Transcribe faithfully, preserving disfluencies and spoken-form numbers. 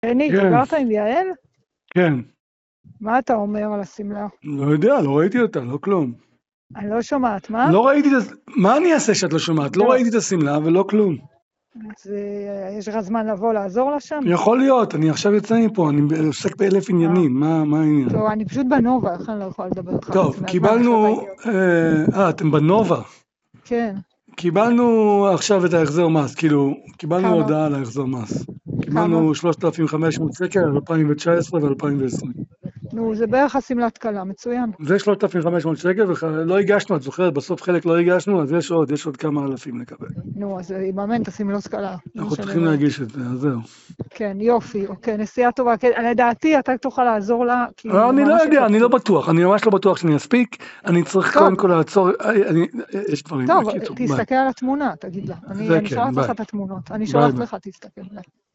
בני, כן, דיברת עם יעל? כן. מה אתה אומר על השמלה? לא יודע, לא ראיתי אותה, לא כלום. אני לא שומעת, מה? לא ראיתי את הס... מה אני אעשה שאת לא שומעת? לא לא. ראיתי את השמלה ולא כלום. אז אה, יש לך זמן לבוא לעזור לה שם? יכול להיות, אני עכשיו יוצא מפה, אני עוסק באלף עניינים, מה מה העניין? טוב, אני פשוט בנובה, לכן לא יכולה לדבר איתך טוב, חצי מהזמן, קיבלנו, עכשיו הייתי עוד. אה, אתם בנובה. כן, קיבלנו עכשיו את ההחזר מס, כאילו, קיבלנו כמה? הודעה על ההחזר מס. כמה? קיבלנו שלושת אלפים וחמש מאות שקל על אלפיים תשע עשרה ו-אלפיים עשרים. נו, זה בערך השמלת קלה, מצוין. זה שלושת אלפים וחמש מאות שקל, ולא הגשנו, את זוכרת, בסוף חלק לא הגשנו, אז יש עוד, יש עוד כמה אלפים לקבל. נו, אז יממן את השמלות קלה. אנחנו צריכים להגיש את זה, אז זהו. כן, יופי, אוקיי, נסיעה טובה. כן, לדעתי, אתה תוכל לעזור לה, כי... לא, אני לא ממש יודע, אני לא התלבטות. בטוח, אני ממש לא בטוח שאני אספיק, אני צריך טוב. קודם כל לעצור, אני- יש דברים, טוב, בקיצור, ביי. תסתכל על התמונה, תגיד לה. אני זה אני כן, שולחת לך ביי. את התמונות. אני ביי שולחת ביי. לך, תסתכל. ביי.